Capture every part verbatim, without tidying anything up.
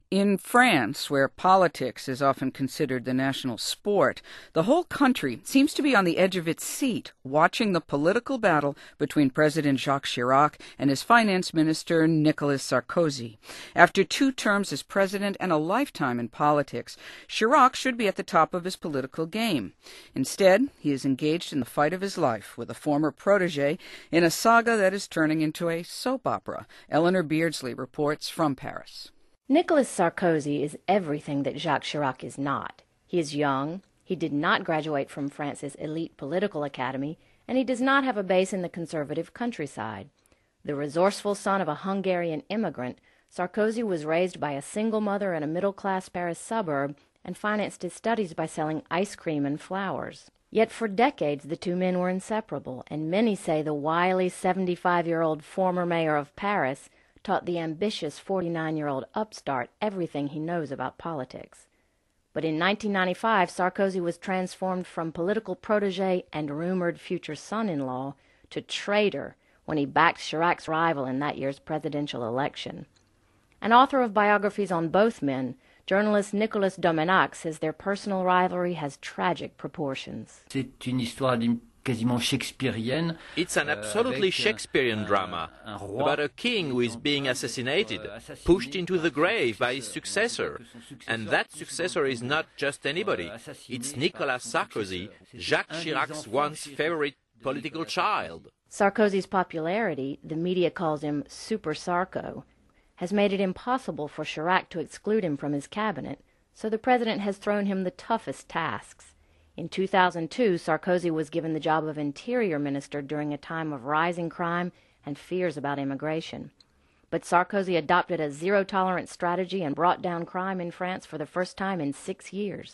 In France, where politics is often considered the national sport, the whole country seems to be on the edge of its seat, watching the political battle between President Jacques Chirac and his finance minister Nicolas Sarkozy. After two terms as president and a lifetime in politics, Chirac should be at the top of his political game. Instead, he is engaged in the fight of his life with a former protege in a saga that is turning into a soap opera. Eleanor Beardsley reports from Paris. Nicolas Sarkozy is everything that Jacques Chirac is not. He is young, he did not graduate from France's elite political academy, and he does not have a base in the conservative countryside. The resourceful son of a Hungarian immigrant, Sarkozy was raised by a single mother in a middle-class Paris suburb and financed his studies by selling ice cream and flowers. Yet for decades the two men were inseparable, and many say the wily seventy-five-year-old former mayor of Paris taught the ambitious forty-nine-year-old upstart everything he knows about politics. But in nineteen ninety-five, Sarkozy was transformed from political protege and rumored future son-in-law to traitor when he backed Chirac's rival in that year's presidential election. An author of biographies on both men, journalist Nicolas Domenac, says their personal rivalry has tragic proportions. C'est une histoire quasiment shakespearienne. It's an absolutely Shakespearean drama about a king who is being assassinated, pushed into the grave by his successor. And that successor is not just anybody. It's Nicolas Sarkozy, Jacques Chirac's once favorite political child. Sarkozy's popularity, the media calls him Super Sarko, has made it impossible for Chirac to exclude him from his cabinet, so the president has thrown him the toughest tasks. In two thousand two, Sarkozy was given the job of Interior Minister during a time of rising crime and fears about immigration. But Sarkozy adopted a zero-tolerance strategy and brought down crime in France for the first time in six years.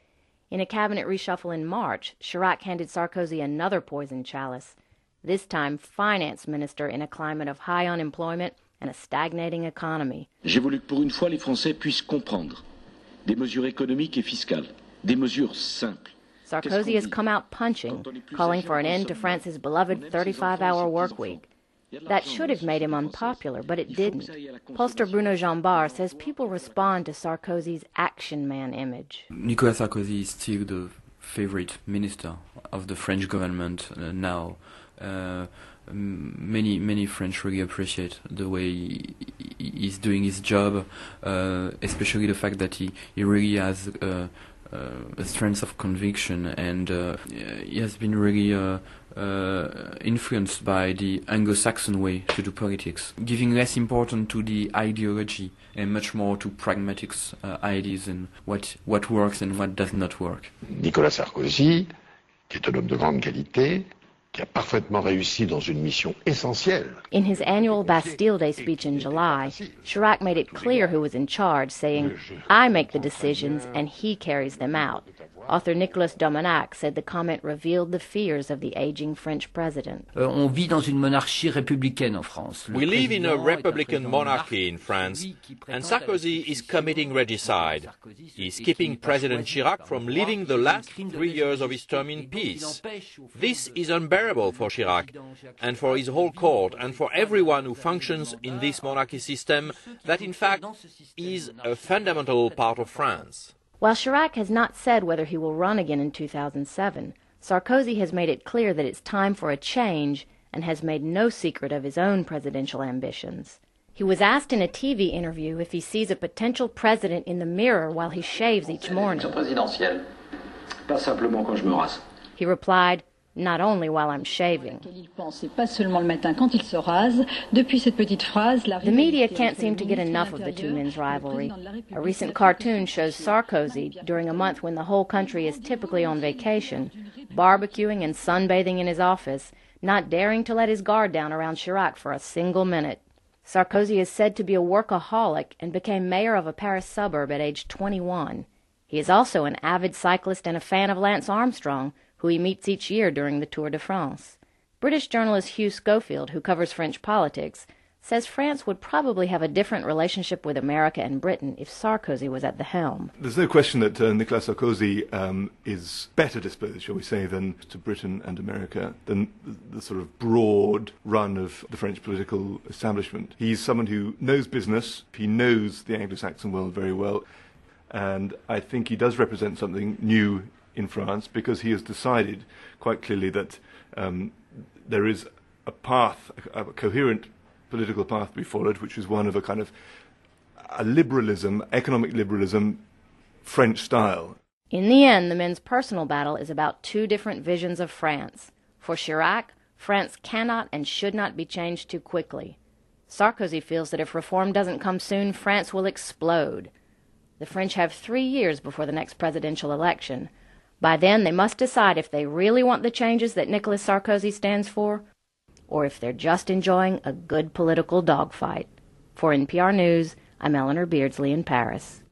In a cabinet reshuffle in March, Chirac handed Sarkozy another poison chalice, this time finance minister in a climate of high unemployment and a stagnating economy. J'ai voulu que pour une fois les Français puissent comprendre des mesures économiques et fiscales, des mesures simples. Sarkozy has come out punching, calling for an end to France's beloved thirty-five-hour work week. That should have made him unpopular, but it didn't. Pollster Bruno Jambard says people respond to Sarkozy's action man image. Nicolas Sarkozy is still the favorite minister of the French government uh, now. Uh, many many French really appreciate the way he, he's doing his job, uh, especially the fact that he, he really has uh, Uh, a strength of conviction, and uh, he has been really uh, uh, influenced by the Anglo-Saxon way to do politics, giving less importance to the ideology and much more to pragmatics, uh, ideas, and what, what works and what does not work. Nicolas Sarkozy, qui est un homme de grande qualité, qui a parfaitement réussi dans une mission essentielle. In his annual Bastille Day speech in July, Chirac made it clear who was in charge, saying, "I make the decisions and he carries them out." Author Nicolas Domenac said the comment revealed the fears of the aging French president. Uh, on vit dans une monarchie républicaine en France. We live in a republican monarchy in France, and Sarkozy is committing regicide. He is keeping President Chirac from living the last three years of his term in peace. This is unbearable for Chirac, and for his whole court, and for everyone who functions in this monarchy system that in fact is a fundamental part of France. While Chirac has not said whether he will run again in two thousand seven, Sarkozy has made it clear that it's time for a change and has made no secret of his own presidential ambitions. He was asked in a T V interview if he sees a potential president in the mirror while he shaves each morning. He replied, "Not only while I'm shaving." The media can't seem to get enough of the two men's rivalry. A recent cartoon shows Sarkozy, during a month when the whole country is typically on vacation, barbecuing and sunbathing in his office, not daring to let his guard down around Chirac for a single minute. Sarkozy is said to be a workaholic and became mayor of a Paris suburb at age twenty-one. He is also an avid cyclist and a fan of Lance Armstrong, who he meets each year during the Tour de France. British journalist Hugh Schofield, who covers French politics, says France would probably have a different relationship with America and Britain if Sarkozy was at the helm. There's no question that uh, Nicolas Sarkozy um, is better disposed, shall we say, than to Britain and America, than the, the sort of broad run of the French political establishment. He's someone who knows business, he knows the Anglo-Saxon world very well, and I think he does represent something new in France because he has decided quite clearly that um, there is a path, a, a coherent political path to be followed, which is one of a kind of a liberalism, economic liberalism, French style. In the end, the men's personal battle is about two different visions of France. For Chirac, France cannot and should not be changed too quickly. Sarkozy feels that if reform doesn't come soon, France will explode. The French have three years before the next presidential election. By then, they must decide if they really want the changes that Nicolas Sarkozy stands for, or if they're just enjoying a good political dogfight. For N P R News, I'm Eleanor Beardsley in Paris.